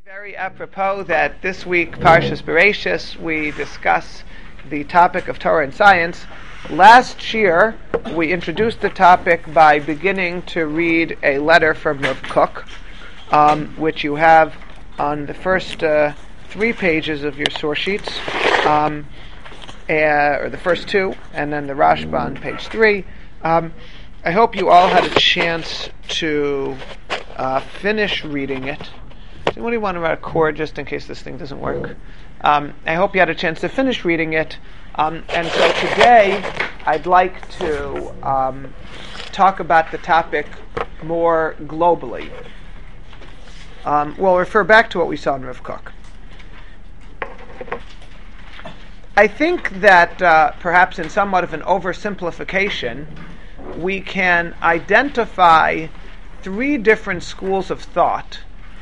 Very apropos that this week, Parshas Bereishis, we discuss the topic of Torah and science. Last year, we introduced the topic by beginning to read a letter from Rav Kook, which you have on the first 3 pages of your source sheets, or the first 2, and then the Rashba on page 3. I hope you all had a chance to finish reading it. Does anybody want to record just in case this thing doesn't work? I hope you had a chance to finish reading it. And so today I'd like to talk about the topic more globally. We'll refer back to what we saw in Rav Kook. I think that perhaps in somewhat of an oversimplification, we can identify 3 different schools of thought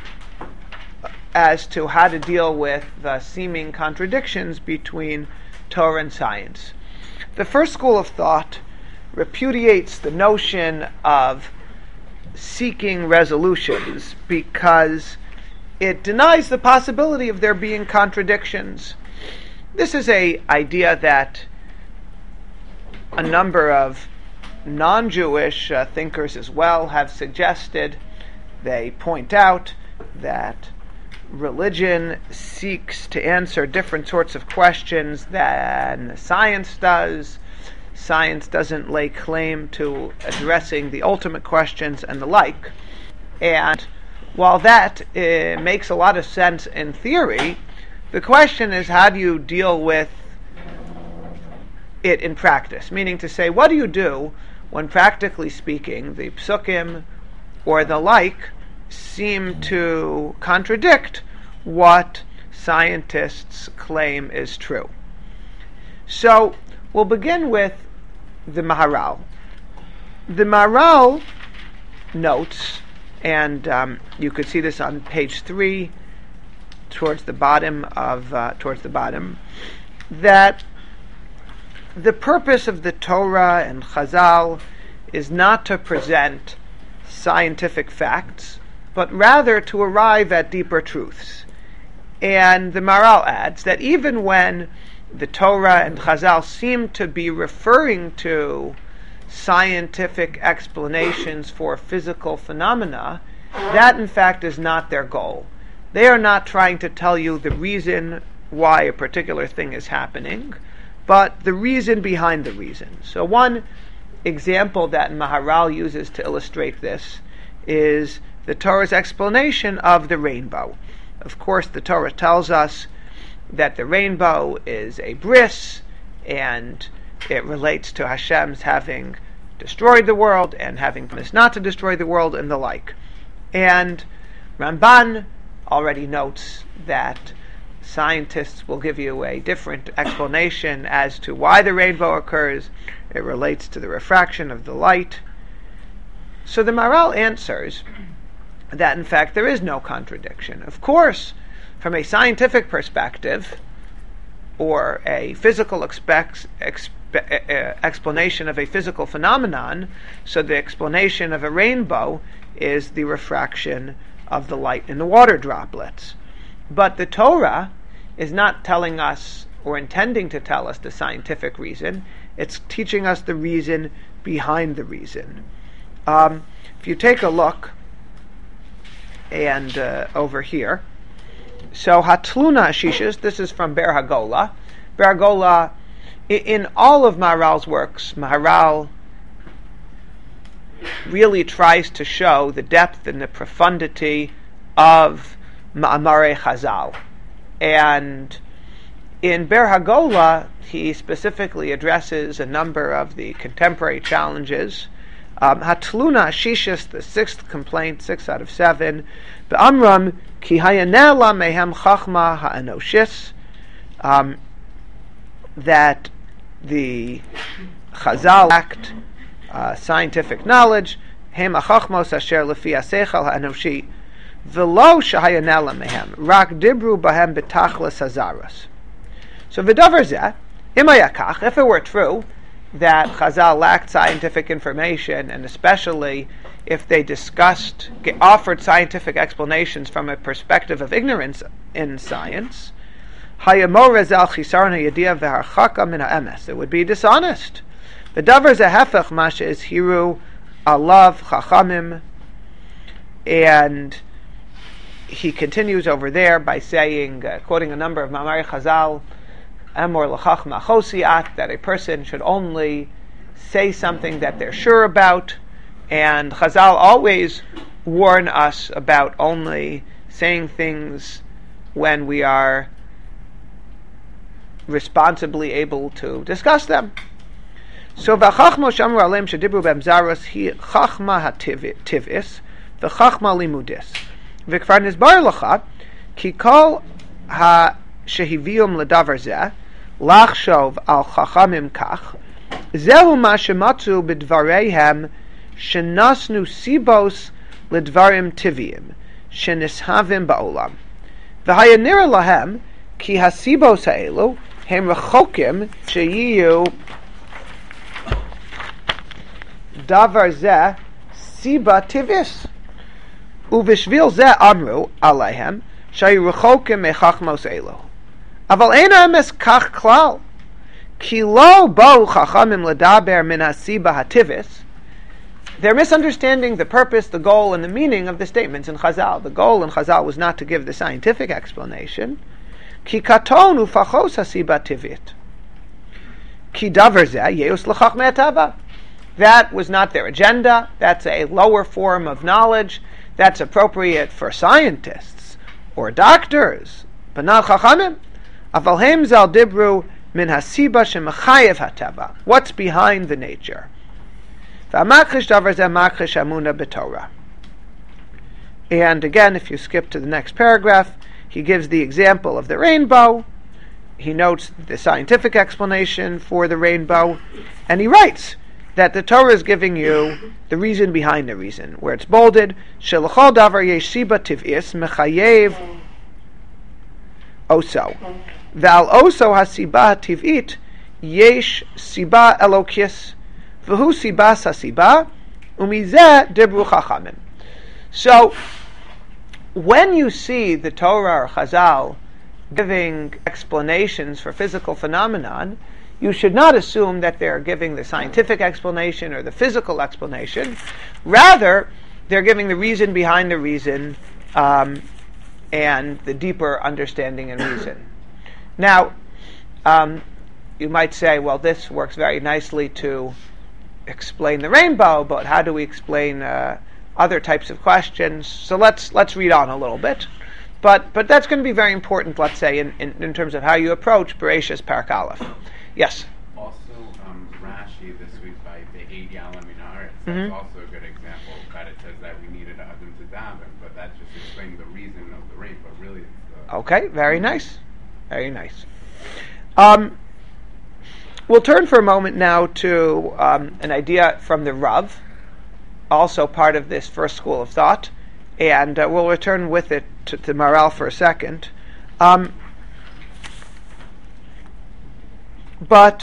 as to how to deal with the seeming contradictions between Torah and science. The first school of thought repudiates the notion of seeking resolutions because it denies the possibility of there being contradictions. This is an idea that a number of non-Jewish thinkers as well have suggested. They point out that religion seeks to answer different sorts of questions than science does. Science doesn't lay claim to addressing the ultimate questions and the like. And while that makes a lot of sense in theory, the question is, how do you deal with it in practice? Meaning to say, what do you do when, practically speaking, the psukim or the like seem to contradict what scientists claim is true? So we'll begin with the Maharal. The Maharal notes, and you could see this on page 3, towards the bottom, that the purpose of the Torah and Chazal is not to present scientific facts, but rather to arrive at deeper truths. And the Maharal adds that even when the Torah and Chazal seem to be referring to scientific explanations for physical phenomena, that in fact is not their goal. They are not trying to tell you the reason why a particular thing is happening, but the reason behind the reason. So one example that Maharal uses to illustrate this is the Torah's explanation of the rainbow. Of course, the Torah tells us that the rainbow is a bris, and it relates to Hashem's having destroyed the world and having promised not to destroy the world and the like. And Ramban already notes that scientists will give you a different explanation as to why the rainbow occurs. It relates to the refraction of the light. So the Maharal answers that in fact there is no contradiction. Of course, from a scientific perspective, or a physical explanation of a physical phenomenon, so the explanation of a rainbow is the refraction of the light in the water droplets. But the Torah is not telling us or intending to tell us the scientific reason. It's teaching us the reason behind the reason. If you take a look and over here, so Hatluna Ashishis, this is from Ber Hagola. Ber Hagola, in all of Maharal's works, Maharal really tries to show the depth and the profundity of Ma'amarei Chazal. And in Ber Hagola, he specifically addresses a number of the contemporary challenges. Hatluna Ashishis, the 6th complaint, 6 out of 7. Be'amram ki hayanela mehem chachma ha'anoshis, that the Chazal lacked scientific knowledge. Hem ha'chachmos asher lefi ha'seichel ha'anoshi v'lo shehayanela mehem rak dibru bahem betachlis hazaros. So v'davar zeh, im hayakach, if it were true, that Chazal lacked scientific information, and especially if they offered scientific explanations from a perspective of ignorance in science, it would be dishonest. The davar zehefech masha is hiru alav chachamim, and he continues over there by saying, quoting a number of Mamari Chazal, Amor l'chachma chosiat, that a person should only say something that they're sure about, and Chazal always warn us about only saying things when we are responsibly able to discuss them. So v'chachma shamru aleim shedibru b'mzaros hi chachma hativis v'chachma limudis v'kvar nizbar l'cha ki kol ha-shehivium l'davar zeh lachshov al chachamim kach zehu ma shematzu b'dvareihem shenasnu sibos l'dvarim tiviyim shenishavim ba'olam v'hayanira lahem ki hasibos ha'elu hem rechokim sheyiyu davar zeh siba tivis uvishvil zeh amru aleihem shayu rechokim mechachmos elu aval ein emes kach klal ki lo bo chachamim ledaber min hasiba hativis. They're misunderstanding the purpose, the goal, and the meaning of the statements in Chazal. The goal in Chazal was not to give the scientific explanation. Ki katon ufachos hasiba tivit. Ki davar zeh yeus l'chachmei hatava. That was not their agenda. That's a lower form of knowledge. That's appropriate for scientists or doctors, but not chachamim. Aval hem zal dibru min hasiba shemechayev hatava. What's behind the nature? V'amakrish davar zeh makrish amuna b'Torah. And again, if you skip to the next paragraph, he gives the example of the rainbow. He notes the scientific explanation for the rainbow, and he writes that the Torah is giving you the reason behind the reason, where it's bolded, Shelachol davar yesh siba tiv'is mechayev oso. V'al oso hasiba tiv'it yesh siba elokis v'hu siba sasiba umizeh dibru chachamim. So, when you see the Torah or Chazal giving explanations for physical phenomenon, you should not assume that they're giving the scientific explanation or the physical explanation. Rather, they're giving the reason behind the reason and the deeper understanding and reason. Now, you might say, well, this works very nicely to explain the rainbow, but how do we explain other types of questions? So let's read on a little bit. But that's going to be very important, let's say, in terms of how you approach Bereshis Parak Aleph. Yes? Also, Rashi this week by the Eid Yalam Minaret, that's also a good example, that it says that we needed Adam to daven, but that's just explaining the reason of the rain, but really it's the... Okay, very nice. Very nice. We'll turn for a moment now to an idea from the Rav, also part of this first school of thought, and we'll return with it to Maharal for a second. But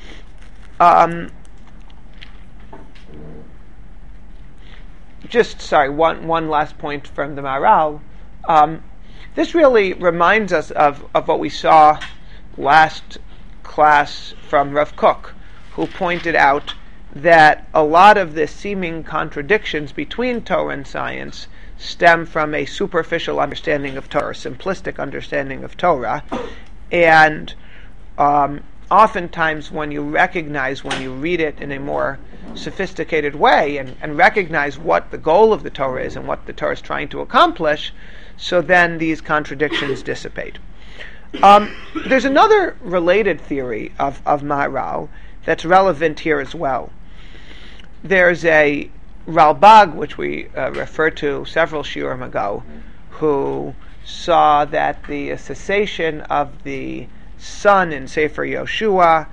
one last point from the Maharal. This really reminds us of what we saw last class from Rav Kook, who pointed out that a lot of the seeming contradictions between Torah and science stem from a superficial understanding of Torah, simplistic understanding of Torah, and oftentimes when you read it in a more sophisticated way and recognize what the goal of the Torah is and what the Torah is trying to accomplish, so then these contradictions dissipate. There's another related theory of Maharal that's relevant here as well. There's a Ralbag, which we referred to several shiurim ago, who saw that the cessation of the sun in Sefer Yoshua,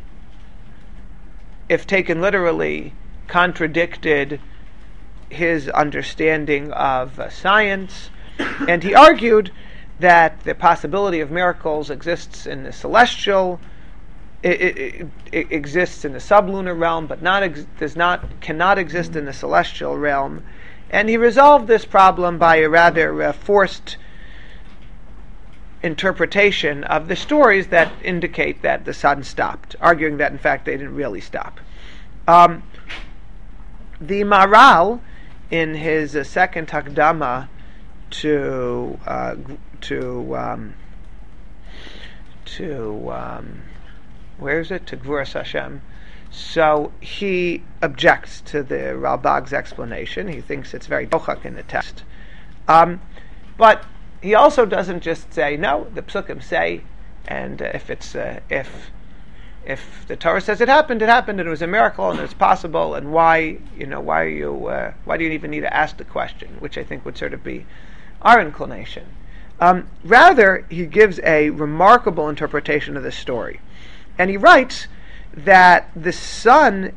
if taken literally, contradicted his understanding of science, and he argued that the possibility of miracles exists in the celestial it exists in the sublunar realm, but cannot exist in the celestial realm. And he resolved this problem by a rather forced interpretation of the stories that indicate that the sun stopped, arguing that in fact they didn't really stop. The Maharal, in his second Hakdama to Gvuras Hashem. So he objects to the Ralbag's explanation. He thinks it's very dochak in the text. But he also doesn't just say, no, the Psukim say, and if the Torah says it happened, and it was a miracle, and it's possible, and why do you even need to ask the question, which I think would sort of be our inclination. Rather, he gives a remarkable interpretation of this story. And he writes that the sun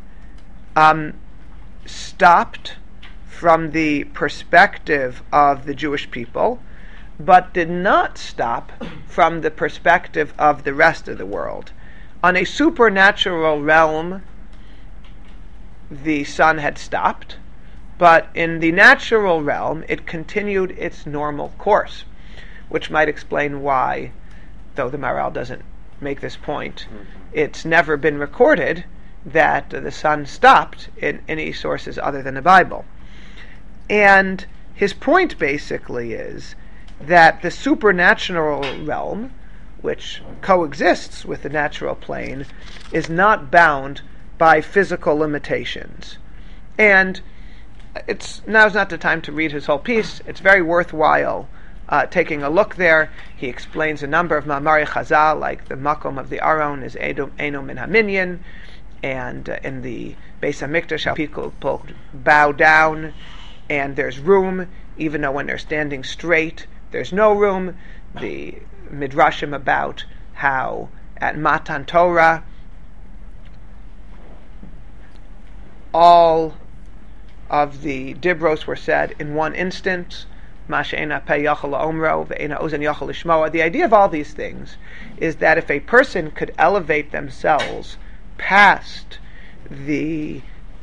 stopped from the perspective of the Jewish people, but did not stop from the perspective of the rest of the world. On a supernatural realm, the sun had stopped, but in the natural realm, it continued its normal course, which might explain why, though the Maharal doesn't make this point, it's never been recorded that the sun stopped in any sources other than the Bible. And his point basically is that the supernatural realm, which coexists with the natural plane, is not bound by physical limitations. And now's not the time to read his whole piece. It's very worthwhile taking a look there. He explains a number of Ma'amari Chazal, like the Makom of the Aron is Eno Min HaMinyan, and in the Beis HaMikdash, how people bow down, and there's room, even though when they're standing straight, there's no room. The Midrashim about how at Matan Torah, all of the Dibros were said in one instant. The idea of all these things is that if a person could elevate themselves past the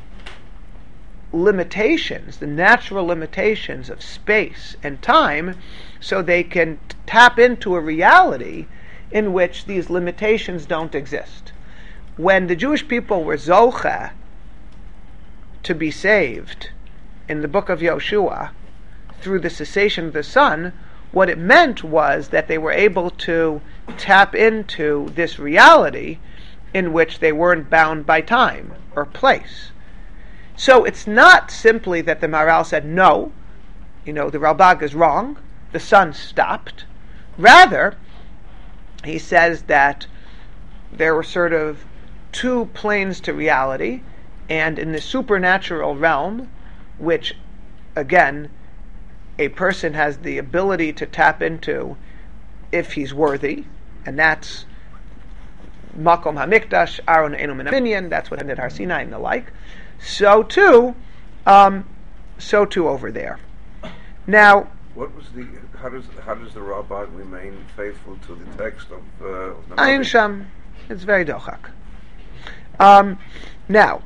limitations, the natural limitations of space and time, so they can tap into a reality in which these limitations don't exist. When the Jewish people were zocheh to be saved in the book of Yoshua through the cessation of the sun, what it meant was that they were able to tap into this reality in which they weren't bound by time or place. So it's not simply that the Maharal said, no, the Ralbag is wrong, the sun stopped. Rather, he says that there were sort of two planes to reality, and in the supernatural realm, which, again, a person has the ability to tap into if he's worthy, and that's Makom HaMikdash, Aron Eno Min HaMinyan, that's what ended Har Sinai and the like. So too over there. Now, how does the Ralbag remain faithful to the text of the Ayin Sham? It's very dochak. Now,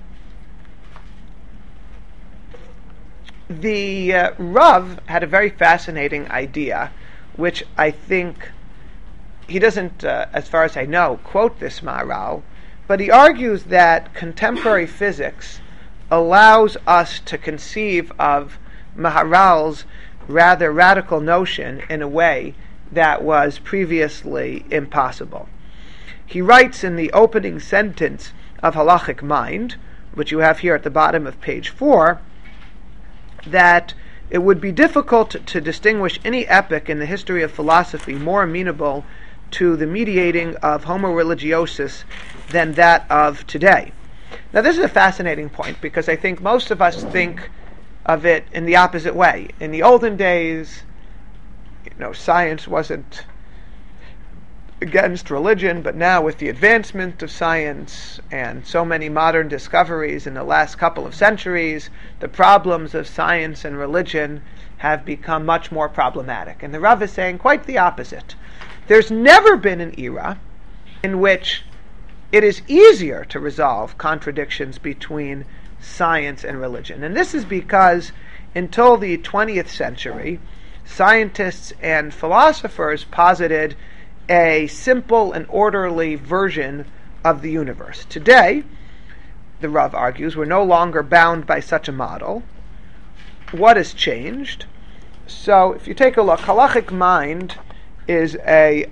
the Rav had a very fascinating idea, which I think he doesn't, as far as I know, quote this Maharal, but he argues that contemporary physics allows us to conceive of Maharal's rather radical notion in a way that was previously impossible. He writes in the opening sentence of Halachic Mind, which you have here at the bottom of page 4, that it would be difficult to distinguish any epoch in the history of philosophy more amenable to the mediating of homo religiosus than that of today. Now, this is a fascinating point, because I think most of us think of it in the opposite way. In the olden days, science wasn't against religion, but now with the advancement of science and so many modern discoveries in the last couple of centuries, the problems of science and religion have become much more problematic. And the Rav is saying quite the opposite. There's never been an era in which it is easier to resolve contradictions between science and religion. And this is because until the 20th century, scientists and philosophers posited a simple and orderly version of the universe. Today, the Rav argues, we're no longer bound by such a model. What has changed? So if you take a look, Halachic Mind is a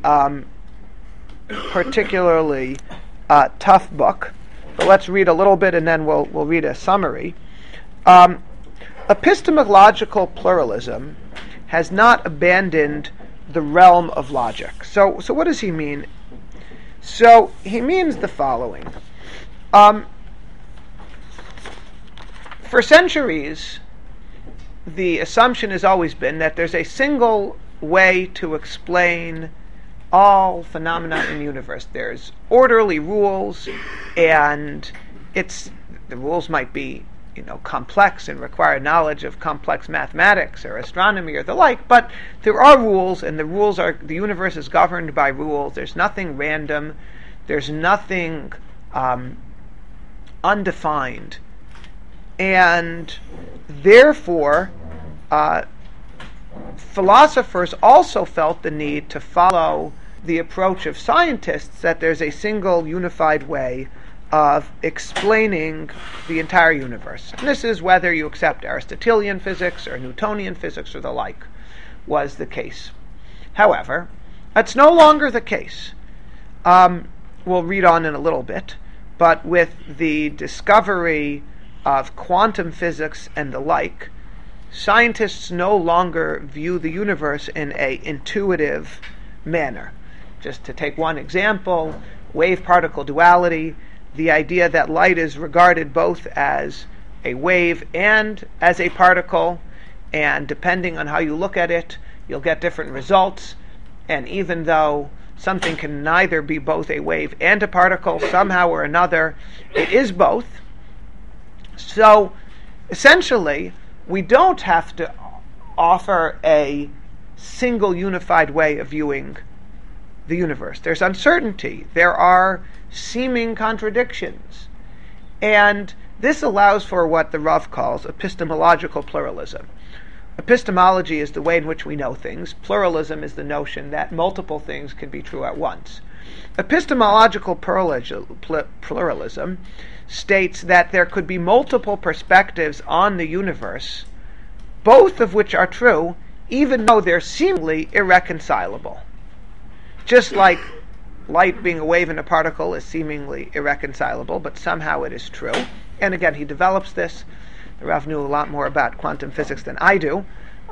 particularly tough book, but let's read a little bit and then we'll read a summary. Epistemological pluralism has not abandoned the realm of logic. So what does he mean? So he means the following. For centuries, the assumption has always been that there's a single way to explain all phenomena in the universe. There's orderly rules, and the rules might be, complex and require knowledge of complex mathematics or astronomy or the like, but there are rules, and the universe is governed by rules. There's nothing random. There's nothing undefined. And therefore, philosophers also felt the need to follow the approach of scientists that there's a single unified way of explaining the entire universe. And this is whether you accept Aristotelian physics or Newtonian physics or the like was the case. However, that's no longer the case. We'll read on in a little bit, but with the discovery of quantum physics and the like, scientists no longer view the universe in an intuitive manner. Just to take one example, wave-particle duality, the idea that light is regarded both as a wave and as a particle, and depending on how you look at it, you'll get different results. And even though something can neither be both a wave and a particle, somehow or another, it is both. So, essentially, we don't have to offer a single unified way of viewing the universe. There's uncertainty. There are seeming contradictions. And this allows for what the Rav calls epistemological pluralism. Epistemology is the way in which we know things. Pluralism is the notion that multiple things can be true at once. Epistemological pluralism states that there could be multiple perspectives on the universe, both of which are true, even though they're seemingly irreconcilable. Just like light being a wave and a particle is seemingly irreconcilable, but somehow it is true. And again, he develops this. The Rav knew a lot more about quantum physics than I do.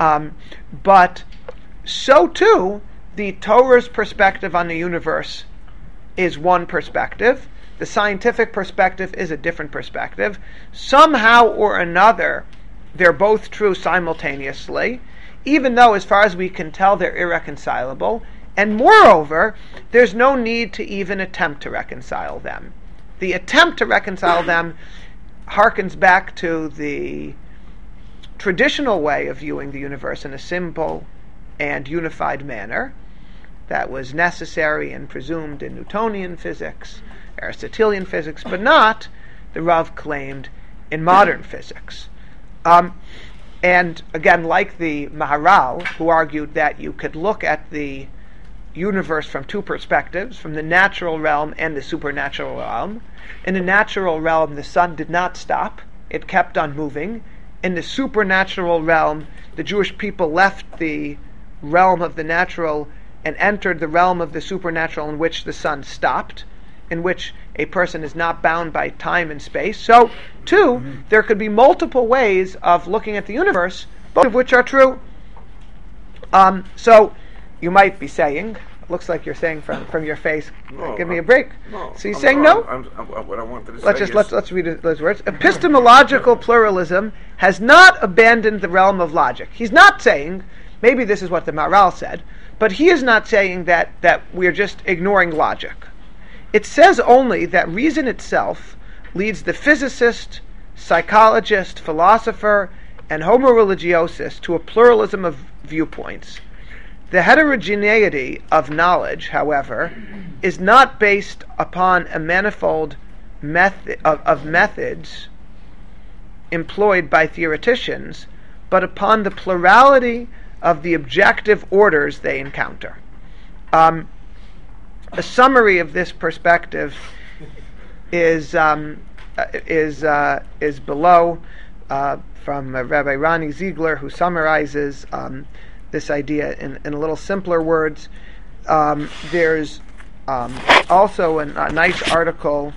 But so too, the Torah's perspective on the universe is one perspective. The scientific perspective is a different perspective. Somehow or another, they're both true simultaneously, even though, as far as we can tell, they're irreconcilable. And moreover, there's no need to even attempt to reconcile them. The attempt to reconcile them harkens back to the traditional way of viewing the universe in a simple and unified manner that was necessary and presumed in Newtonian physics, Aristotelian physics, but not, the Rav claimed, in modern physics. And again, like the Maharal, who argued that you could look at the universe from two perspectives, from the natural realm and the supernatural realm. In the natural realm, the sun did not stop. It kept on moving. In the supernatural realm, the Jewish people left the realm of the natural and entered the realm of the supernatural, in which the sun stopped, in which a person is not bound by time and space. So, too, there could be multiple ways of looking at the universe, both of which are true. So, you might be saying, looks like you're saying from your face, give me a break. No, so you're saying no? What I wanted to say let's read those words. Epistemological pluralism has not abandoned the realm of logic. He's not saying, maybe this is what the Maharal said, but he is not saying that we're just ignoring logic. It says only that reason itself leads the physicist, psychologist, philosopher, and homo religiosus to a pluralism of viewpoints. The heterogeneity of knowledge, however, is not based upon a manifold method of methods employed by theoreticians, but upon the plurality of the objective orders they encounter. A summary of this perspective is below from Rabbi Ronnie Ziegler, who summarizes this idea in a little simpler words. There's also a nice article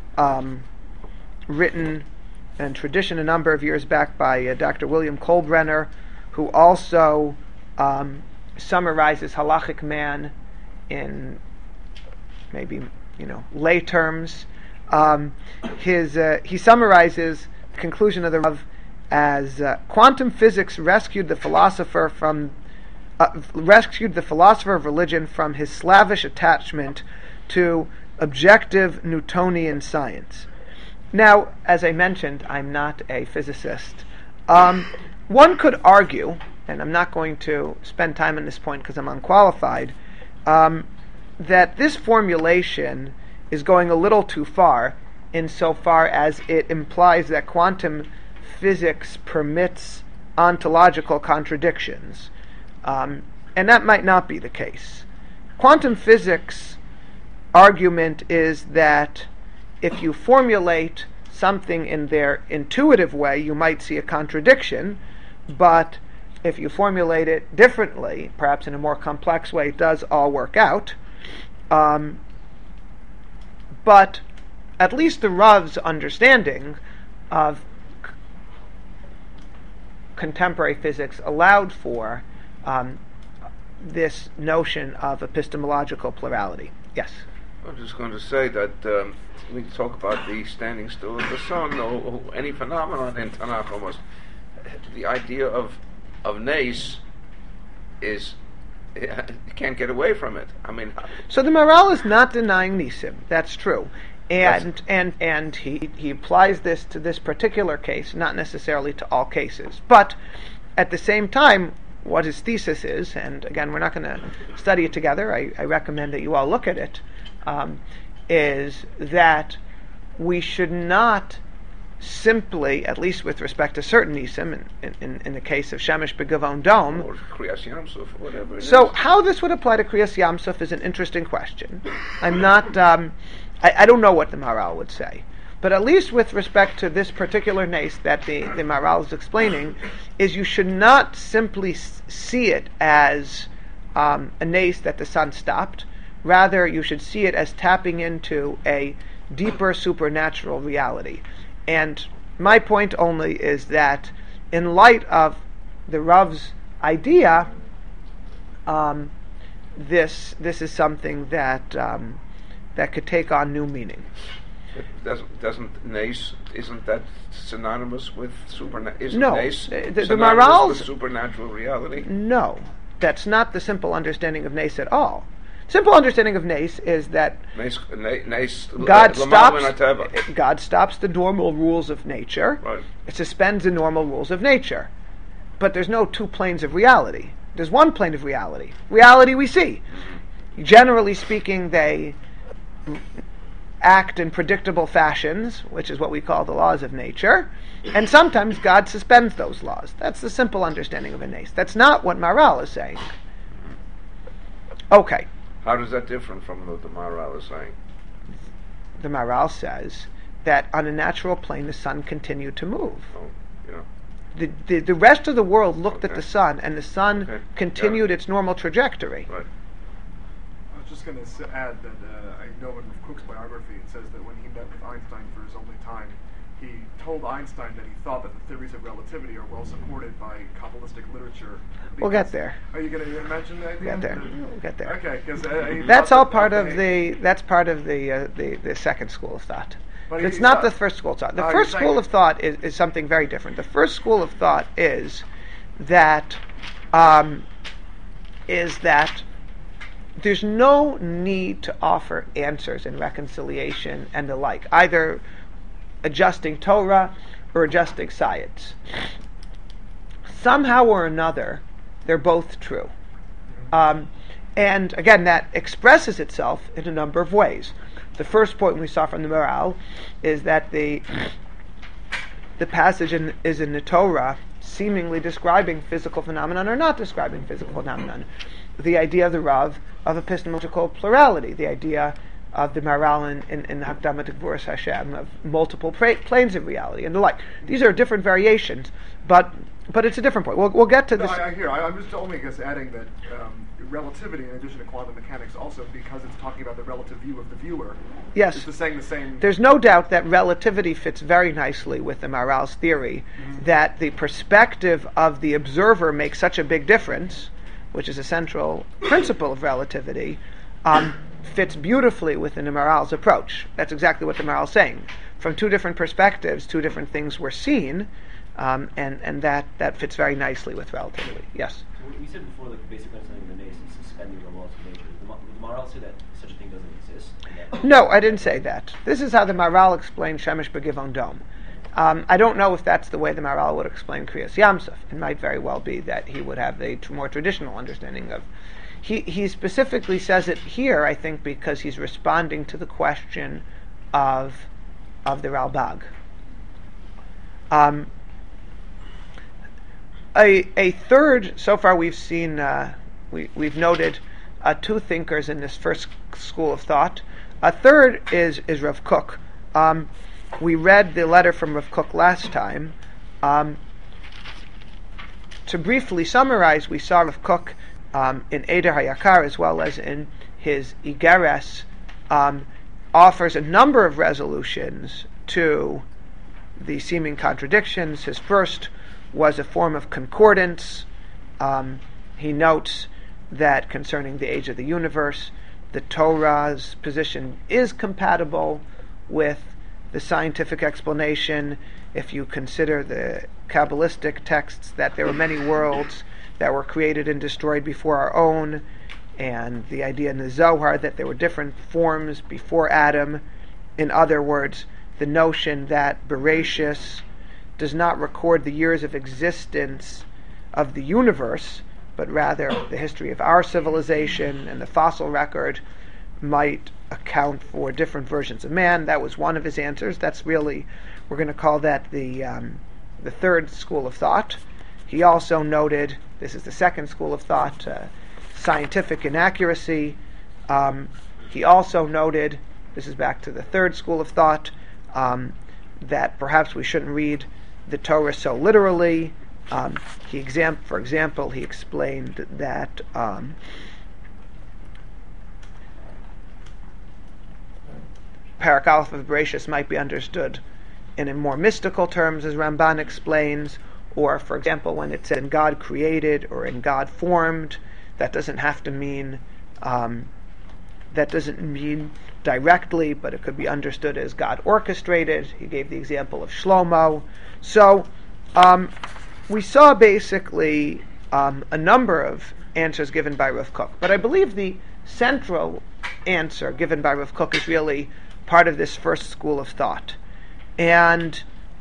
written in tradition a number of years back by Dr. William Kohlbrenner, who also summarizes halachic man in maybe lay terms. He summarizes the conclusion of the Rav as quantum physics rescued the philosopher of religion from his slavish attachment to objective Newtonian science. Now, as I mentioned, I'm not a physicist. One could argue, and I'm not going to spend time on this point because I'm unqualified, that this formulation is going a little too far insofar as it implies that quantum physics permits ontological contradictions. And that might not be the case. Quantum physics' argument is that if you formulate something in their intuitive way, you might see a contradiction, but if you formulate it differently, perhaps in a more complex way, it does all work out. But at least the Rav's understanding of contemporary physics allowed for this notion of epistemological plurality. Yes? I'm just going to say that we talk about the standing still of the sun or any phenomenon in Tanakh almost. The idea of nes is, you can't get away from it. I mean, so the Maharal is not denying Nisim. That's true. And he applies this to this particular case, not necessarily to all cases. But at the same time, what his thesis is, and again, we're not going to study it together, I recommend that you all look at it, is that we should not simply, at least with respect to certain Nisim, in the case of Shemesh B'Gavon Dom, or Kriyas Yamsuf, whatever. So how this would apply to Kriyas Yamsuf is an interesting question. I'm not, I don't know what the Maharal would say, but at least with respect to this particular nes that the Maharal is explaining, is you should not simply see it as a nes that the sun stopped. Rather, you should see it as tapping into a deeper supernatural reality. And my point only is that in light of the Rav's idea, this is something that could take on new meaning. Doesn't nes, isn't that synonymous with supernatural? No, Nes the synonymous Maharal's with supernatural reality? No, that's not the simple understanding of nes at all. Simple understanding of nes is that God stops the normal rules of nature. Right. It suspends the normal rules of nature. But there's no two planes of reality. There's one plane of reality. Reality we see. Generally speaking, they act in predictable fashions, which is what we call the laws of nature, and sometimes God suspends those laws. That's the simple understanding of a nes. That's not what Maharal is saying. Okay. How does that differ from what the Maharal is saying? The Maharal says that on a natural plane the sun continued to move. Oh, yeah. The rest of the world looked at the sun, and the sun continued its normal trajectory. Right. I was just going to add that I know in Cook's biography it says that when he met with Einstein for his only time, he told Einstein that he thought that the theories of relativity are well supported by Kabbalistic literature. We'll get there. Are you going to mention that? We'll get there. Okay, because that's all part of the second school of thought. But it's not the first school of thought. The first school of thought is something very different. The first school of thought is that there's no need to offer answers in reconciliation and the like, either adjusting Torah or adjusting science. Somehow or another, they're both true. And again, that expresses itself in a number of ways. The first point we saw from the Maharal is that the passage is in the Torah seemingly describing physical phenomenon or not describing physical phenomenon. The idea of the Rav of epistemological plurality, the idea of the Maharal in Hakdamat Gvuras Hashem, of multiple planes of reality and the like. These are different variations, but it's a different point. We'll get to this. I hear. I'm just only adding that relativity, in addition to quantum mechanics, also because it's talking about the relative view of the viewer. Yes, it's just saying the same. There's no doubt that relativity fits very nicely with the Maharal's theory that the perspective of the observer makes such a big difference, which is a central principle of relativity. Fits beautifully within the Maharal's approach. That's exactly what the Maharal's saying. From two different perspectives, two different things were seen, and that fits very nicely with relativity. Yes? So we said before, the basic understanding of the nace is suspending the laws of nature. Does the Maharal say that such a thing doesn't exist? No, I didn't say that. This is how the Maharal explained Shemesh B'Givon Dom. I don't know if that's the way the Maharal would explain Kriyas Yamsuf. It might very well be that he would have a more traditional understanding of. He specifically says it here, I think, because he's responding to the question of the Ralbag. A third, so far we've seen, we've noted two thinkers in this first school of thought. A third is Rav Kook. We read the letter from Rav Kook last time. To briefly summarize, we saw Rav Kook in Eder HaYakar as well as in his Igeres offers a number of resolutions to the seeming contradictions. His first was a form of concordance. He notes that concerning the age of the universe, the Torah's position is compatible with the scientific explanation. If you consider the Kabbalistic texts that there were many worlds that were created and destroyed before our own, and the idea in the Zohar that there were different forms before Adam. In other words, the notion that Bereshis does not record the years of existence of the universe, but rather the history of our civilization, and the fossil record might account for different versions of man. That was one of his answers. That's really, we're going to call that the third school of thought. He also noted, this is the second school of thought, scientific inaccuracy. He also noted, this is back to the third school of thought, that perhaps we shouldn't read the Torah so literally. For example, he explained that Parak Aleph of Bereshis might be understood in a more mystical terms, as Ramban explains, or, for example, when it said in God created or in God formed, that doesn't have to mean directly, but it could be understood as God orchestrated. He gave the example of Shlomo. So we saw basically a number of answers given by Rav Kook, but I believe the central answer given by Rav Kook is really part of this first school of thought. And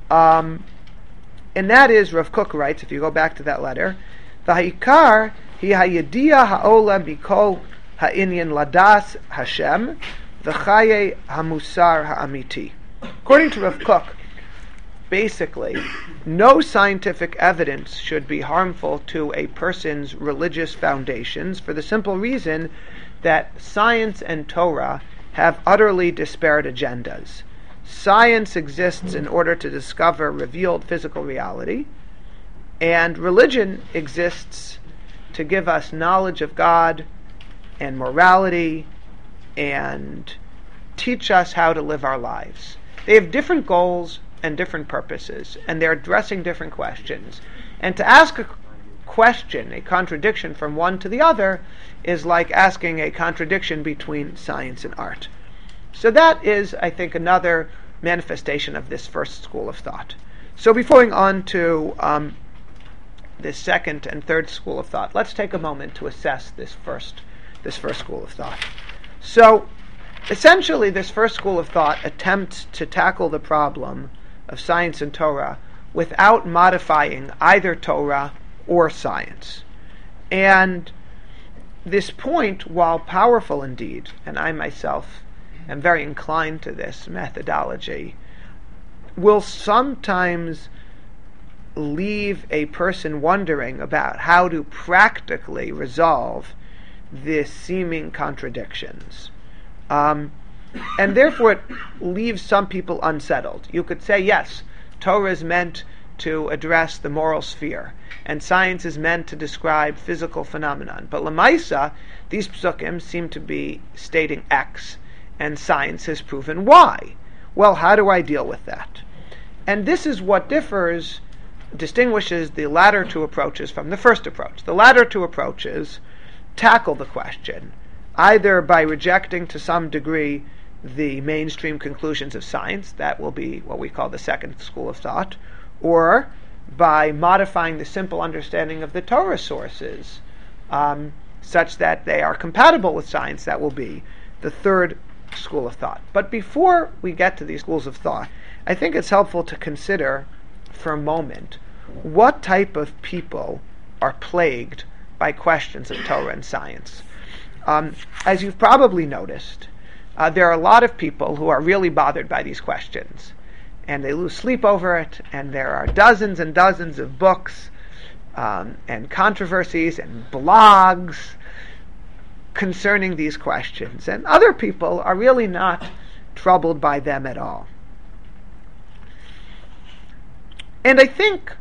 that is, Rav Kook writes, if you go back to that letter, V'ha'ikar hi ha'yediya ha'ola mikol ha'inyan ladas Hashem v'chaye ha'musar ha'amiti. According to Rav Kook, basically, no scientific evidence should be harmful to a person's religious foundations for the simple reason that science and Torah have utterly disparate agendas. Science exists in order to discover revealed physical reality, and religion exists to give us knowledge of God and morality and teach us how to live our lives. They have different goals and different purposes, and they're addressing different questions. And to ask a question, a contradiction from one to the other, is like asking a contradiction between science and art. So that is, I think, another manifestation of this first school of thought. So before going on to this second and third school of thought, let's take a moment to assess this first school of thought. So essentially, this first school of thought attempts to tackle the problem of science and Torah without modifying either Torah or science. And this point, while powerful indeed, and I myself am very inclined to this methodology, will sometimes leave a person wondering about how to practically resolve the seeming contradictions. And therefore it leaves some people unsettled. You could say, yes, Torah is meant to address the moral sphere, and science is meant to describe physical phenomenon. But Lamaisa, these psukim seem to be stating X, and science has proven Y. Well, how do I deal with that? And this is what distinguishes the latter two approaches from the first approach. The latter two approaches tackle the question either by rejecting to some degree the mainstream conclusions of science, that will be what we call the second school of thought, or by modifying the simple understanding of the Torah sources such that they are compatible with science, that will be the third school of thought. But before we get to these schools of thought, I think it's helpful to consider for a moment what type of people are plagued by questions of Torah and science. As you've probably noticed, there are a lot of people who are really bothered by these questions, and they lose sleep over it, and there are dozens and dozens of books and controversies and blogs concerning these questions, and other people are really not troubled by them at all. And I think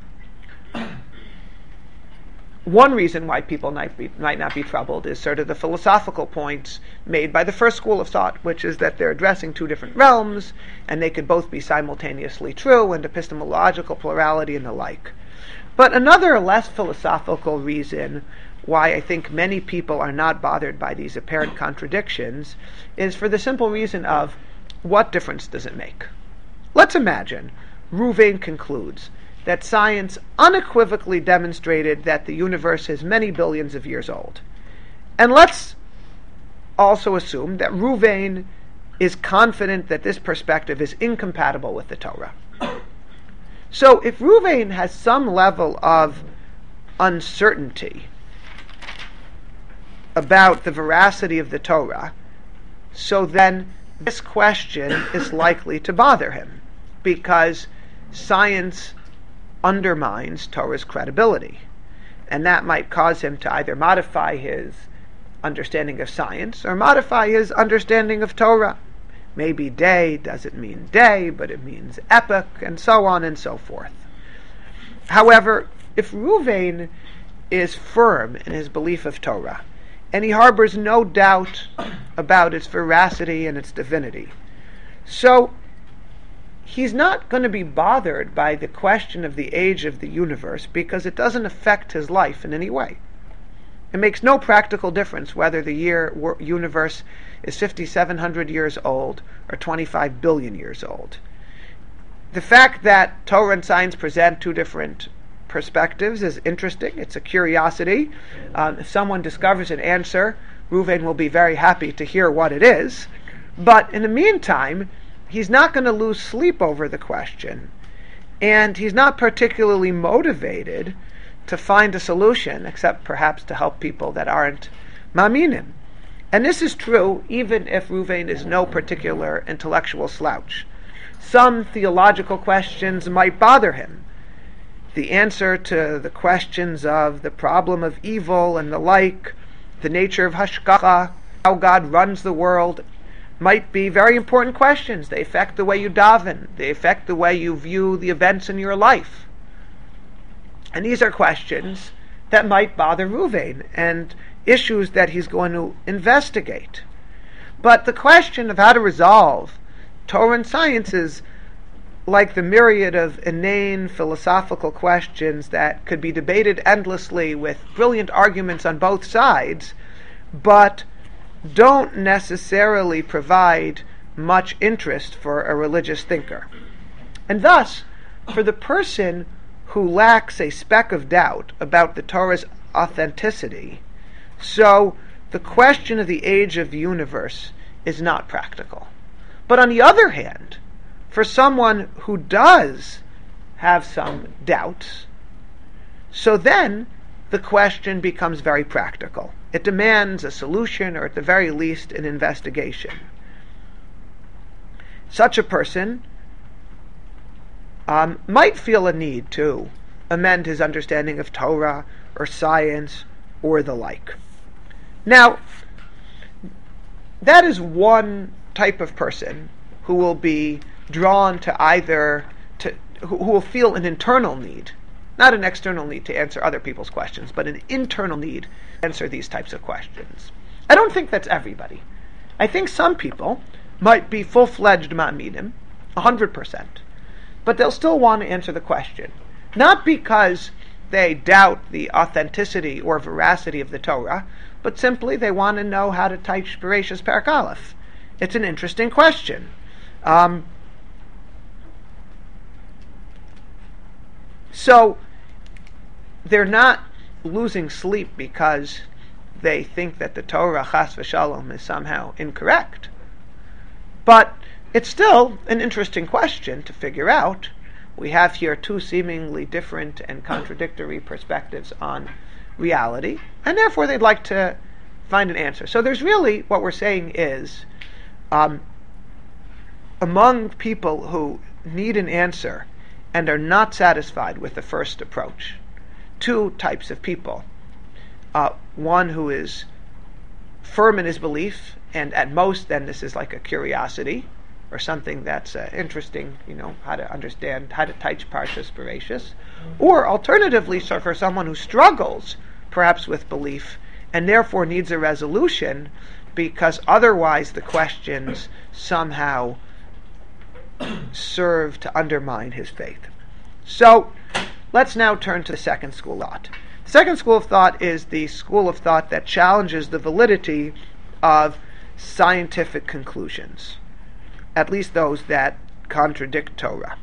one reason why people might not be troubled is sort of the philosophical points made by the first school of thought, which is that they're addressing two different realms, and they could both be simultaneously true, and epistemological plurality and the like. But another less philosophical reason why I think many people are not bothered by these apparent contradictions is for the simple reason of, what difference does it make? Let's imagine Reuven concludes that science unequivocally demonstrated that the universe is many billions of years old. And let's also assume that Reuven is confident that this perspective is incompatible with the Torah. So if Reuven has some level of uncertainty about the veracity of the Torah, so then this question is likely to bother him, because science undermines Torah's credibility. And that might cause him to either modify his understanding of science or modify his understanding of Torah. Maybe day doesn't mean day, but it means epoch, and so on and so forth. However, if Reuven is firm in his belief of Torah, and he harbors no doubt about its veracity and its divinity, so he's not going to be bothered by the question of the age of the universe, because it doesn't affect his life in any way. It makes no practical difference whether the universe is 5,700 years old or 25 billion years old. The fact that Torah and science present two different perspectives is interesting. It's a curiosity. If someone discovers an answer, Reuven will be very happy to hear what it is. But in the meantime, he's not going to lose sleep over the question, and he's not particularly motivated to find a solution, except perhaps to help people that aren't ma'aminim. And this is true even if Reuven is no particular intellectual slouch. Some theological questions might bother him. The answer to the questions of the problem of evil and the like, the nature of hashgacha, how God runs the world, might be very important questions. They affect the way you daven. They affect the way you view the events in your life. And these are questions that might bother Reuven, and issues that he's going to investigate. But the question of how to resolve Torah and science is like the myriad of inane philosophical questions that could be debated endlessly with brilliant arguments on both sides, but don't necessarily provide much interest for a religious thinker. And thus, for the person who lacks a speck of doubt about the Torah's authenticity, so the question of the age of the universe is not practical. But on the other hand, for someone who does have some doubts, so then the question becomes very practical. It demands a solution, or at the very least, an investigation. Such a person might feel a need to amend his understanding of Torah or science or the like. Now, that is one type of person who will be drawn to who will feel an internal need, not an external need to answer other people's questions, but an internal need to answer these types of questions. I don't think that's everybody. I think some people might be full-fledged ma'aminim, 100%, but they'll still want to answer the question, not because they doubt the authenticity or veracity of the Torah, but simply they want to know how to type Bereshis Perek Aleph. It's an interesting question. So they're not losing sleep because they think that the Torah, chas v'shalom, is somehow incorrect. But it's still an interesting question to figure out. We have here two seemingly different and contradictory perspectives on reality, and therefore they'd like to find an answer. So there's really, what we're saying is, among people who need an answer and are not satisfied with the first approach, two types of people. One who is firm in his belief, and at most then this is like a curiosity, or something that's interesting, how to understand, how to teach Parshas Bereshis. Or alternatively, so for someone who struggles perhaps with belief, and therefore needs a resolution, because otherwise the questions somehow serve to undermine his faith. So, let's now turn to the second school of thought. The second school of thought is the school of thought that challenges the validity of scientific conclusions, at least those that contradict Torah.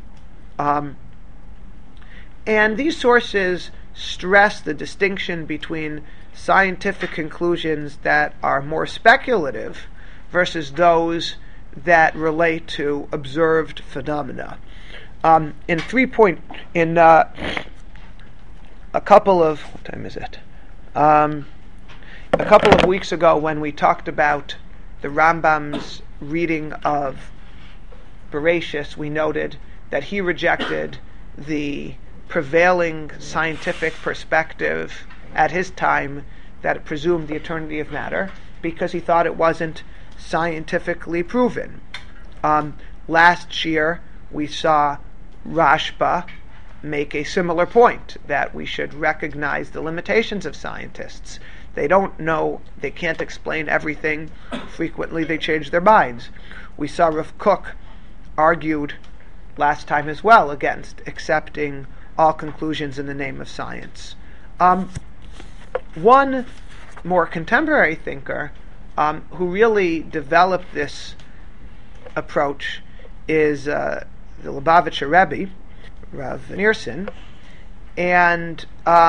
And these sources stress the distinction between scientific conclusions that are more speculative versus those that relate to observed phenomena. A couple of weeks ago, when we talked about the Rambam's reading of Bereshis, we noted that he rejected the prevailing scientific perspective at his time that it presumed the eternity of matter, because he thought it wasn't scientifically proven. Last year we saw Rashba make a similar point, that we should recognize the limitations of scientists. They don't know, they can't explain everything. Frequently they change their minds. We saw Rav Kook argued last time as well against accepting all conclusions in the name of science. One more contemporary thinker who really developed this approach is the Lubavitcher Rebbe, Rav Nierson, and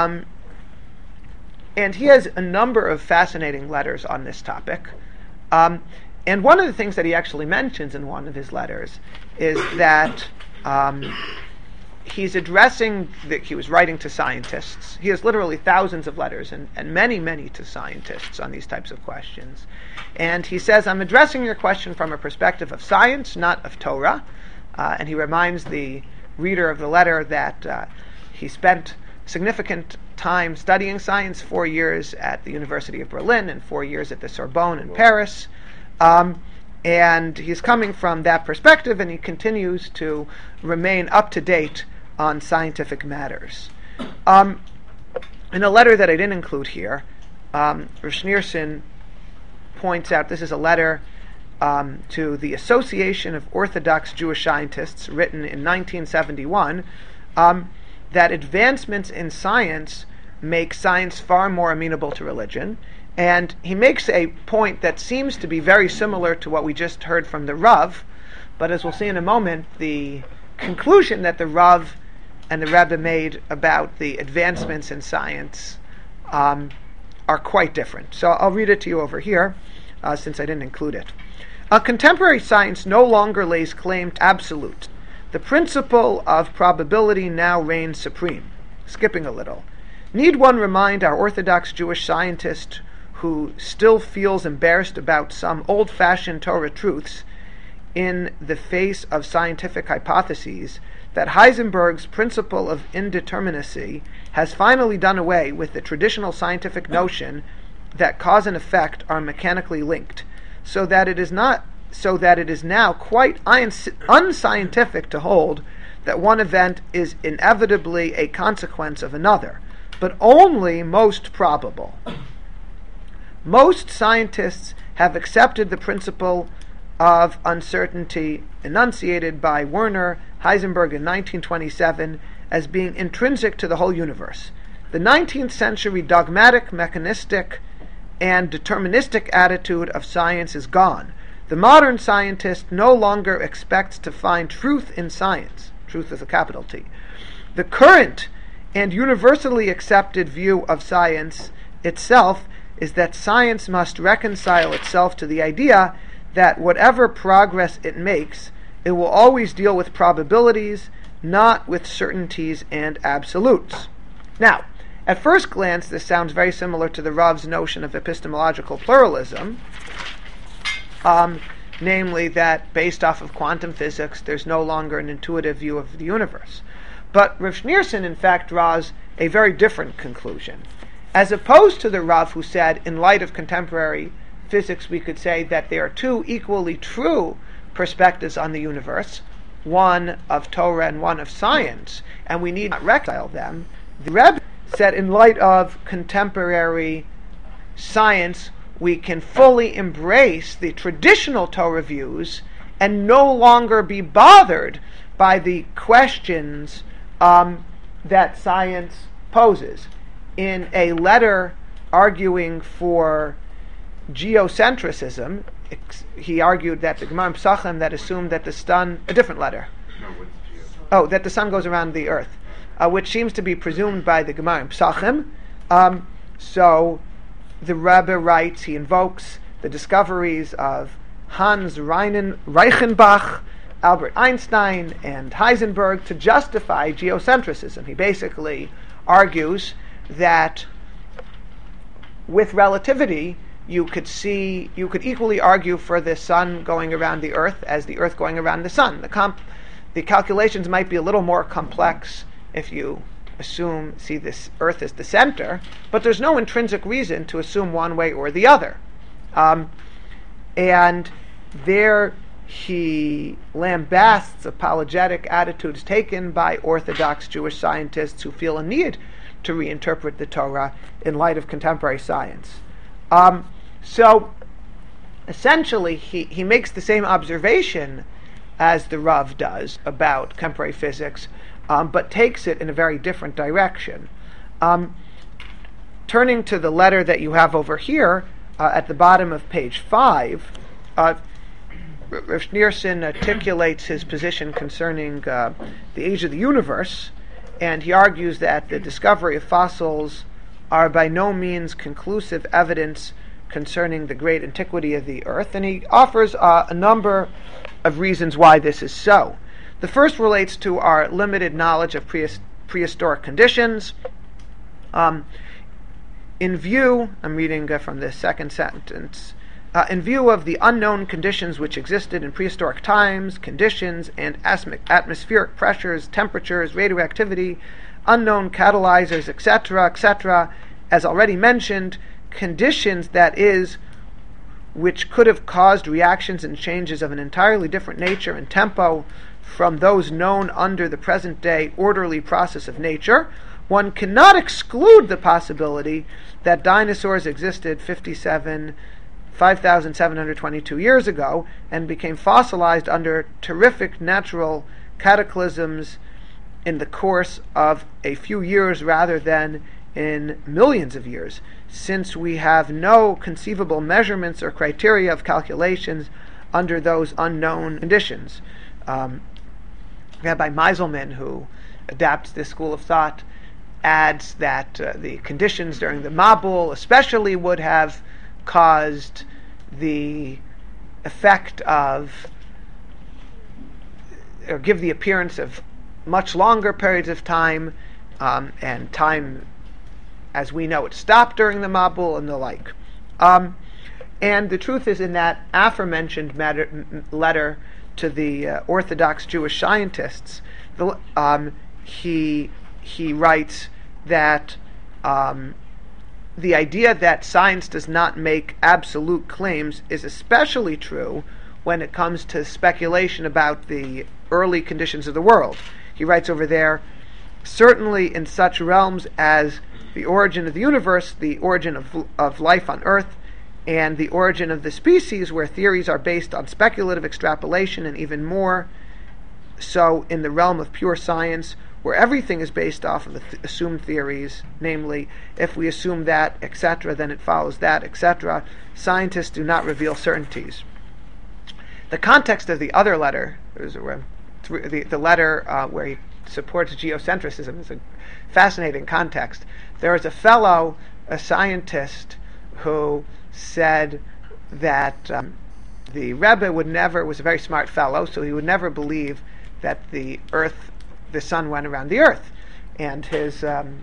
he has a number of fascinating letters on this topic. And one of the things that he actually mentions in one of his letters is that he was writing to scientists. He has literally thousands of letters and many to scientists on these types of questions. And he says, I'm addressing your question from a perspective of science, not of Torah. And he reminds the reader of the letter that he spent significant time studying science, 4 years at the University of Berlin and 4 years at the Sorbonne in Paris. And he's coming from that perspective, and he continues to remain up to date on scientific matters. In a letter that I didn't include here, Rav Schneerson points out, this is a letter to the Association of Orthodox Jewish Scientists, written in 1971, that advancements in science make science far more amenable to religion. And he makes a point that seems to be very similar to what we just heard from the Rav, but as we'll see in a moment, the conclusion that the Rav and the Rebbe made about the advancements in science are quite different. So I'll read it to you over here, since I didn't include it. Contemporary science no longer lays claim to absolute. The principle of probability now reigns supreme. Skipping a little. Need one remind our Orthodox Jewish scientist who still feels embarrassed about some old-fashioned Torah truths in the face of scientific hypotheses, that Heisenberg's principle of indeterminacy has finally done away with the traditional scientific notion that cause and effect are mechanically linked, so that it is now quite unscientific to hold that one event is inevitably a consequence of another, but only most probable. Most scientists have accepted the principle of uncertainty enunciated by Werner Heisenberg in 1927 as being intrinsic to the whole universe. The 19th century dogmatic, mechanistic, and deterministic attitude of science is gone. The modern scientist no longer expects to find truth in science. Truth with a capital T. The current and universally accepted view of science itself is that science must reconcile itself to the idea that whatever progress it makes, it will always deal with probabilities, not with certainties and absolutes. Now, at first glance, this sounds very similar to the Rav's notion of epistemological pluralism, namely that based off of quantum physics, there's no longer an intuitive view of the universe. But Rav Schneerson, in fact, draws a very different conclusion. As opposed to the Rav who said, in light of contemporary physics, we could say that there are two equally true perspectives on the universe, one of Torah and one of science, and we need not reconcile them. The Rebbe said, in light of contemporary science, we can fully embrace the traditional Torah views and no longer be bothered by the questions that science poses. In a letter arguing for geocentrism, he argued that the Gemara Pesachim that assumed that the sun, a different letter. No, what's geo? Oh, that the sun goes around the earth, which seems to be presumed by the Gemara Pesachim. So the Rebbe writes, he invokes the discoveries of Hans Reichenbach, Albert Einstein, and Heisenberg to justify geocentrism. He basically argues that with relativity, you could equally argue for the sun going around the earth as the earth going around the sun. The calculations might be a little more complex if you see this earth as the center, but there's no intrinsic reason to assume one way or the other. And there he lambasts apologetic attitudes taken by Orthodox Jewish scientists who feel a need to reinterpret the Torah in light of contemporary science. So essentially he makes the same observation as the Rav does about contemporary physics, but takes it in a very different direction. Turning to the letter that you have over here, at the bottom of page 5, Rav Schneerson articulates his position concerning the age of the universe, and he argues that the discovery of fossils are by no means conclusive evidence concerning the great antiquity of the earth, and he offers a number of reasons why this is so. The first relates to our limited knowledge of prehistoric conditions. In view, I'm reading from the second sentence, in view of the unknown conditions which existed in prehistoric times, conditions and atmospheric pressures, temperatures, radioactivity, unknown catalyzers, etc., as already mentioned, conditions, that is, which could have caused reactions and changes of an entirely different nature and tempo from those known under the present-day orderly process of nature, one cannot exclude the possibility that dinosaurs existed 5,722 years ago and became fossilized under terrific natural cataclysms in the course of a few years rather than in millions of years, since we have no conceivable measurements or criteria of calculations under those unknown conditions. Rabbi Meiselman, who adapts this school of thought, adds that the conditions during the Mabul especially would have caused the effect of, or give the appearance of, much longer periods of time, and time as we know it stopped during the Mabul and the like. And the truth is, in that aforementioned letter to the Orthodox Jewish scientists, he writes that the idea that science does not make absolute claims is especially true when it comes to speculation about the early conditions of the world. He writes over there, certainly in such realms as the origin of the universe, the origin of life on Earth, and the origin of the species, where theories are based on speculative extrapolation, and even more so in the realm of pure science, where everything is based off of assumed theories, namely, if we assume that, etc., then it follows that, etc., scientists do not reveal certainties. The context of the other letter, the letter where he supports geocentrism, is a fascinating context. There was a scientist, who said that the Rebbe was a very smart fellow, so he would never believe that the sun went around the earth. And his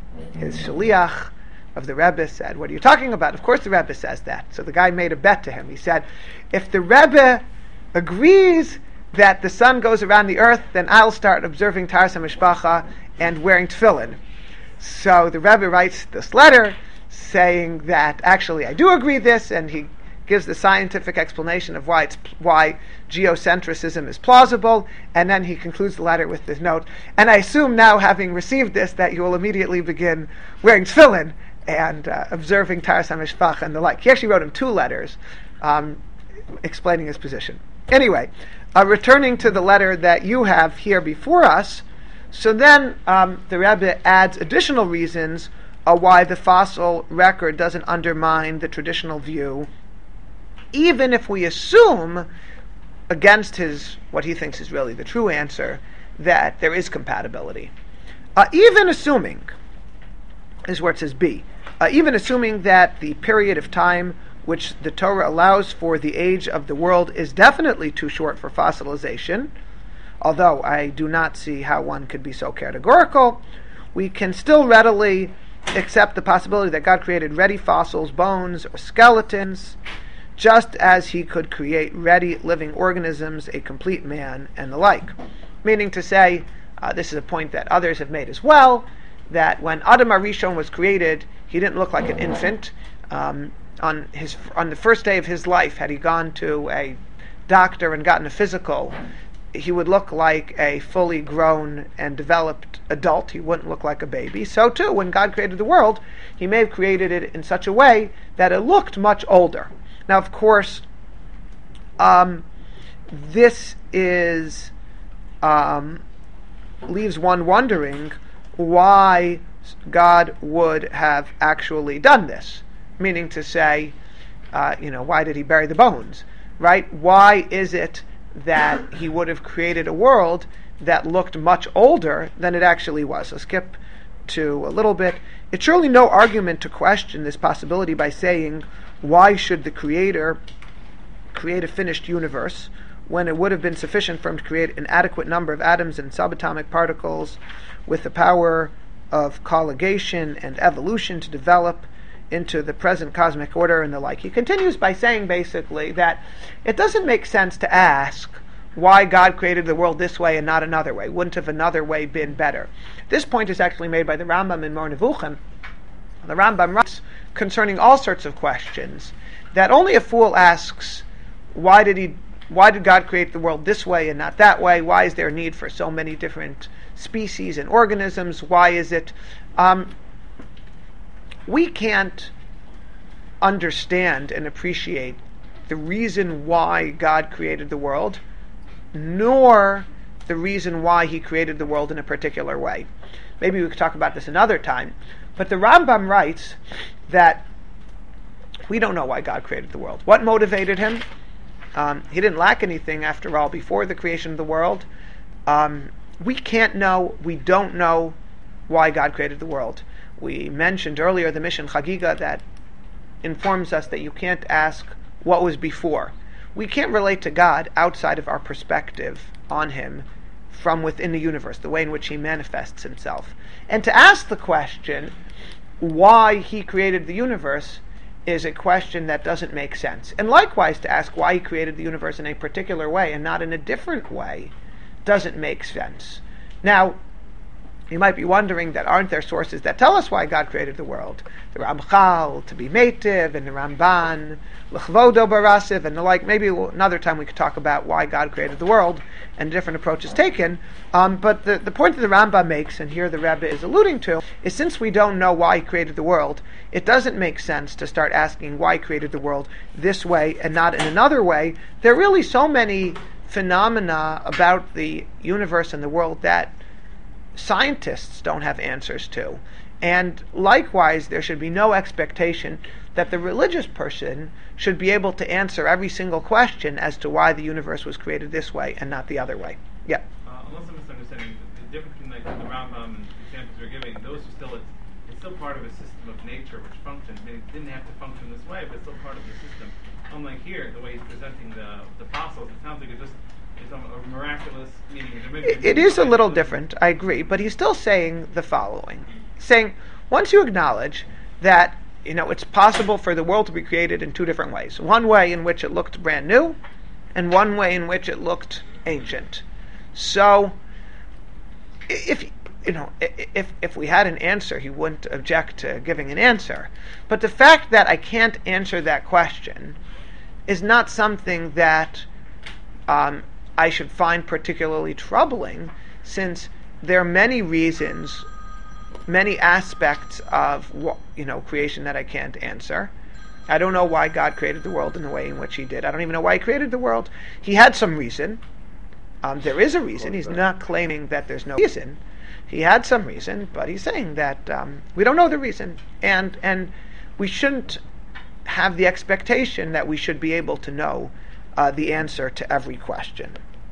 shaliach of the Rebbe said, "What are you talking about? Of course the Rebbe says that." So the guy made a bet to him. He said, "If the Rebbe agrees that the sun goes around the earth, then I'll start observing Taharas HaMishpacha and wearing tefillin." So the Rebbe writes this letter saying that actually I do agree this, and he gives the scientific explanation of why geocentrism is plausible, and then he concludes the letter with this note, "And I assume now, having received this, that you will immediately begin wearing tefillin and observing Taharas HaMishpacha and the like." He actually wrote him 2 letters explaining his position. Anyway, returning to the letter that you have here before us, so then the Rebbe adds additional reasons why the fossil record doesn't undermine the traditional view, even if we assume, against what he thinks is really the true answer, that there is compatibility. Even assuming, is where it says B, even assuming that the period of time which the Torah allows for the age of the world is definitely too short for fossilization, although I do not see how one could be so categorical, we can still readily accept the possibility that God created ready fossils, bones, or skeletons, just as he could create ready living organisms, a complete man, and the like. Meaning to say, this is a point that others have made as well, that when Adam HaRishon was created, he didn't look like an infant. On the first day of his life, had he gone to a doctor and gotten a physical, he would look like a fully grown and developed adult. He wouldn't look like a baby. So too, when God created the world, he may have created it in such a way that it looked much older. Now, of course, this is leaves one wondering why God would have actually done this. Meaning to say, why did he bury the bones, right? Why is it that he would have created a world that looked much older than it actually was? So skip to a little bit. It's surely no argument to question this possibility by saying, why should the Creator create a finished universe when it would have been sufficient for him to create an adequate number of atoms and subatomic particles with the power of colligation and evolution to develop into the present cosmic order and the like. He continues by saying basically that it doesn't make sense to ask why God created the world this way and not another way. Wouldn't have another way been better? This point is actually made by the Rambam in Moreh Nevuchim. The Rambam writes concerning all sorts of questions that only a fool asks, why did God create the world this way and not that way? Why is there a need for so many different species and organisms? Why is it? We can't understand and appreciate the reason why God created the world, nor the reason why he created the world in a particular way. Maybe we could talk about this another time, but the Rambam writes that we don't know why God created the world. What motivated him? He didn't lack anything, after all, before the creation of the world. We can't know, we don't know why God created the world. We mentioned earlier the Mishnah Chagiga that informs us that you can't ask what was before. We can't relate to God outside of our perspective on him from within the universe, the way in which he manifests himself. And to ask the question why he created the universe is a question that doesn't make sense. And likewise, to ask why he created the universe in a particular way and not in a different way doesn't make sense. Now, you might be wondering that aren't there sources that tell us why God created the world? The Ramchal, to be Meitiv, and the Ramban, L'chvodo barasiv, and the like. Maybe another time we could talk about why God created the world and different approaches taken. But the point that the Rambam makes, and here the Rebbe is alluding to, is since we don't know why he created the world, it doesn't make sense to start asking why he created the world this way and not in another way. There are really so many phenomena about the universe and the world that scientists don't have answers to. And likewise, there should be no expectation that the religious person should be able to answer every single question as to why the universe was created this way and not the other way. Yeah. Unless I'm misunderstanding, the difference between the Rambam and the examples you're giving, those are still it's still part of a system of nature which functions. It didn't have to function this way, but it's still part of the system. Unlike here, the way he's presenting the fossils, it sounds like it's a miraculous meaning. It is a little different, I agree, but he's still saying the following. Saying, once you acknowledge that, it's possible for the world to be created in two different ways. One way in which it looked brand new, and one way in which it looked ancient. So, if we had an answer, he wouldn't object to giving an answer. But the fact that I can't answer that question is not something that I should find particularly troubling, since there are many reasons, many aspects of creation that I can't answer. I don't know why God created the world in the way in which he did. I don't even know why he created the world. He had some reason. There is a reason. He's not claiming that there's no reason. He had some reason, but he's saying that we don't know the reason. And we shouldn't have the expectation that we should be able to know the answer to every question.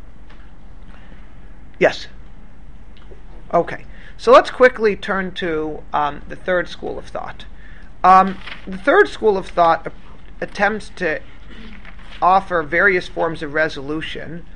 Yes? Okay. So let's quickly turn to the third school of thought. The third school of thought attempts to offer various forms of resolution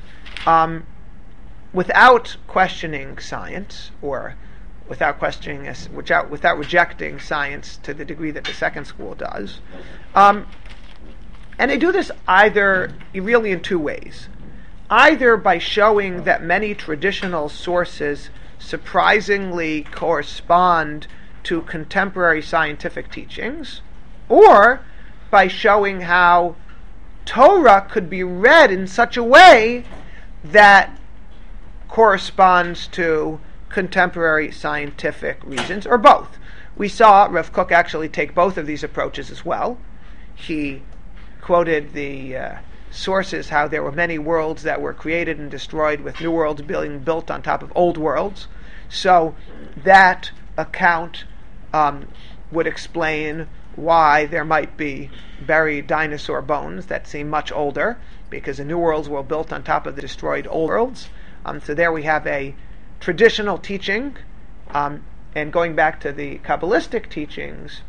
without questioning science, or without rejecting science to the degree that the second school does. And they do this either really in two ways. Either by showing that many traditional sources surprisingly correspond to contemporary scientific teachings, or by showing how Torah could be read in such a way that corresponds to contemporary scientific reasons, or both. We saw Rav Kook actually take both of these approaches as well. He quoted the sources how there were many worlds that were created and destroyed, with new worlds being built on top of old worlds. So that account would explain why there might be buried dinosaur bones that seem much older, because the new worlds were built on top of the destroyed old worlds. So there we have a traditional teaching, and going back to the Kabbalistic teachings,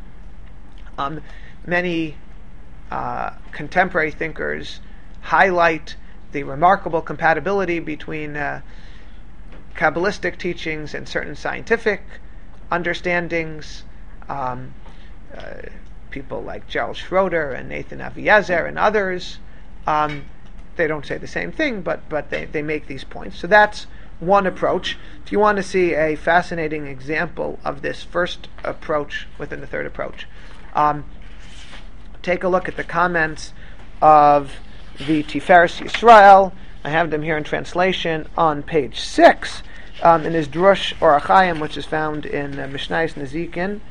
many contemporary thinkers highlight the remarkable compatibility between Kabbalistic teachings and certain scientific understandings. People like Gerald Schroeder and Nathan Aviezer and others, they don't say the same thing, but they make these points. So that's one approach. If you want to see a fascinating example of this first approach within the third approach, take a look at the comments of the Tiferes Yisrael. I have them here in translation on page 6 in his Drush Orach Chaim, which is found in Mishnayos Nezikin.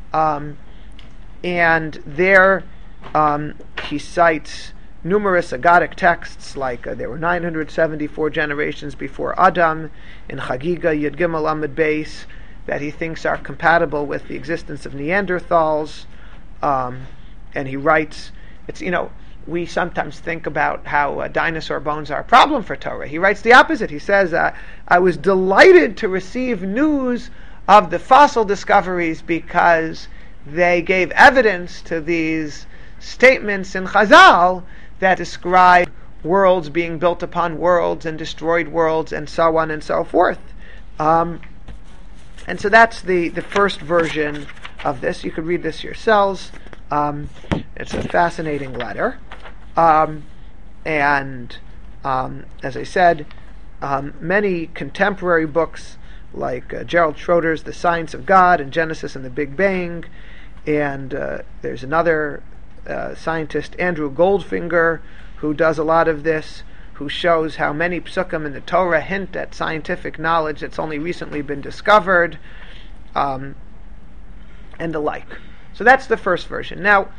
And there he cites numerous Aggadic texts, like there were 974 generations before Adam in Chagiga Yud Gimel Amud Beis, that he thinks are compatible with the existence of Neanderthals. And he writes, we sometimes think about how dinosaur bones are a problem for Torah. He writes the opposite. He says, I was delighted to receive news of the fossil discoveries because they gave evidence to these statements in Chazal that describe worlds being built upon worlds and destroyed worlds and so on and so forth. And so that's the first version of this. You could read this yourselves. It's a fascinating letter. And as I said, many contemporary books like Gerald Schroeder's The Science of God and Genesis and the Big Bang, and there's another scientist, Andrew Goldfinger, who does a lot of this, who shows how many psukim in the Torah hint at scientific knowledge that's only recently been discovered, and the like. So that's the first version. Now,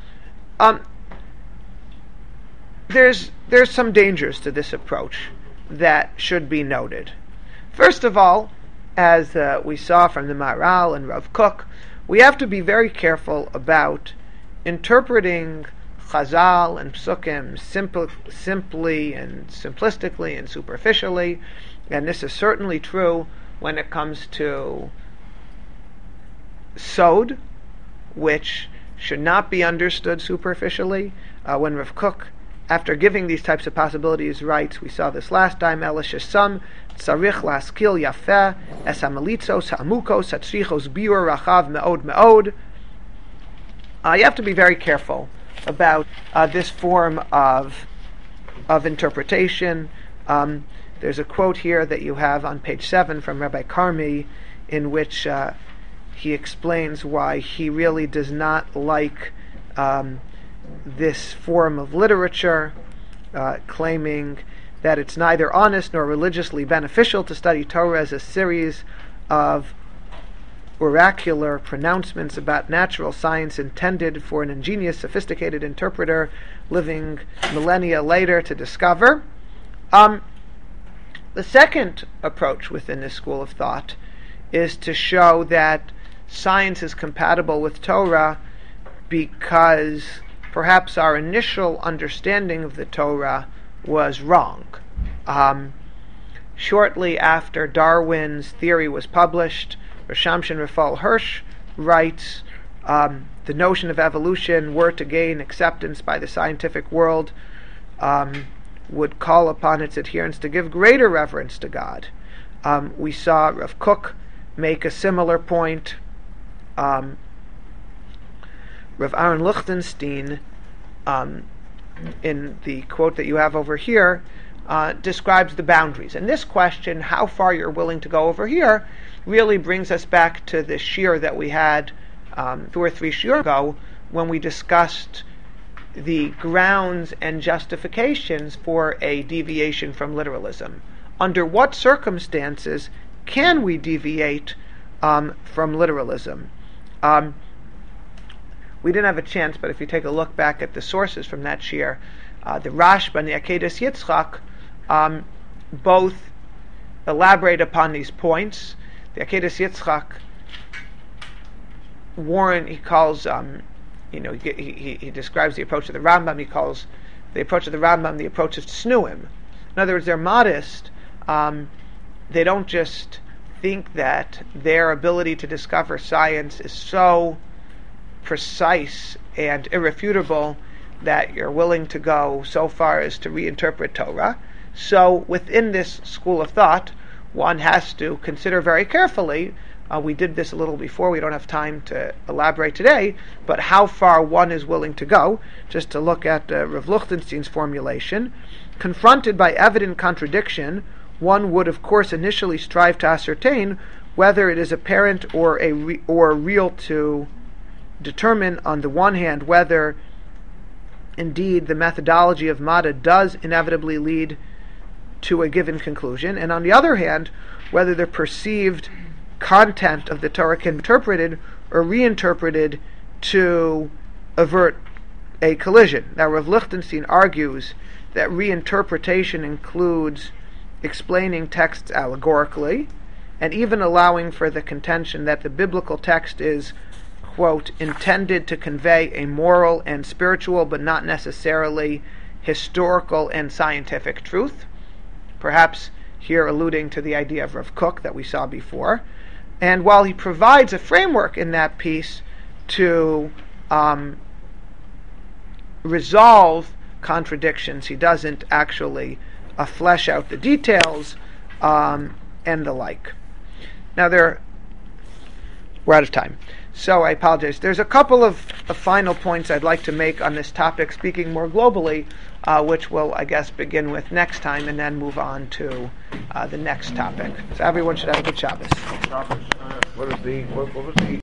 there's some dangers to this approach that should be noted. First of all, as we saw from the Maharal and Rav Kook, we have to be very careful about interpreting Chazal and Psukim simply and simplistically and superficially, and this is certainly true when it comes to Sod, which should not be understood superficially. When Rav Kook, after giving these types of possibilities, writes, we saw this last time, Ela shesam tzarich laskil yafeh es hamelitzos ha'amukos hatzrichos biur rachav me'od me'od. You have to be very careful about this form of interpretation. There's a quote here that you have on page 7 from Rabbi Karmi, in which he explains why he really does not like this form of literature, claiming that it's neither honest nor religiously beneficial to study Torah as a series of oracular pronouncements about natural science intended for an ingenious, sophisticated interpreter living millennia later to discover. The second approach within this school of thought is to show that science is compatible with Torah because perhaps our initial understanding of the Torah was wrong. Shortly after Darwin's theory was published, Shamshon Raphael Hirsch writes, the notion of evolution, were to gain acceptance by the scientific world, would call upon its adherents to give greater reverence to God. We saw Rav Kook make a similar point. Rav Aaron Lichtenstein, in the quote that you have over here, describes the boundaries. And this question, how far you're willing to go over here, really brings us back to the shiur that we had 2 or 3 shiur ago, when we discussed the grounds and justifications for a deviation from literalism. Under what circumstances can we deviate from literalism? We didn't have a chance, but if you take a look back at the sources from that shiur, the Rashba and the Akedas Yitzchak both elaborate upon these points. The Akedas Yitzchak he calls, he describes the approach of the Rambam. He calls the approach of the Rambam the approach of Tznuim. In other words, they're modest. They don't just think that their ability to discover science is so precise and irrefutable that you're willing to go so far as to reinterpret Torah. So within this school of thought, one has to consider very carefully, we did this a little before, we don't have time to elaborate today, but how far one is willing to go. Just to look at Rav Lichtenstein's formulation, confronted by evident contradiction, one would of course initially strive to ascertain whether it is apparent or real, to determine on the one hand whether indeed the methodology of Mada does inevitably lead to a given conclusion, and on the other hand whether the perceived content of the Torah can be interpreted or reinterpreted to avert a collision. Now Rav Lichtenstein argues that reinterpretation includes explaining texts allegorically, and even allowing for the contention that the biblical text is, quote, intended to convey a moral and spiritual but not necessarily historical and scientific truth, perhaps here alluding to the idea of Rav Kook that we saw before. And while he provides a framework in that piece to resolve contradictions, he doesn't actually flesh out the details and the like. Now we're out of time. So I apologize. There's a couple of final points I'd like to make on this topic, speaking more globally, which we'll, I guess, begin with next time and then move on to the next topic. So everyone should have a good Shabbos. What was the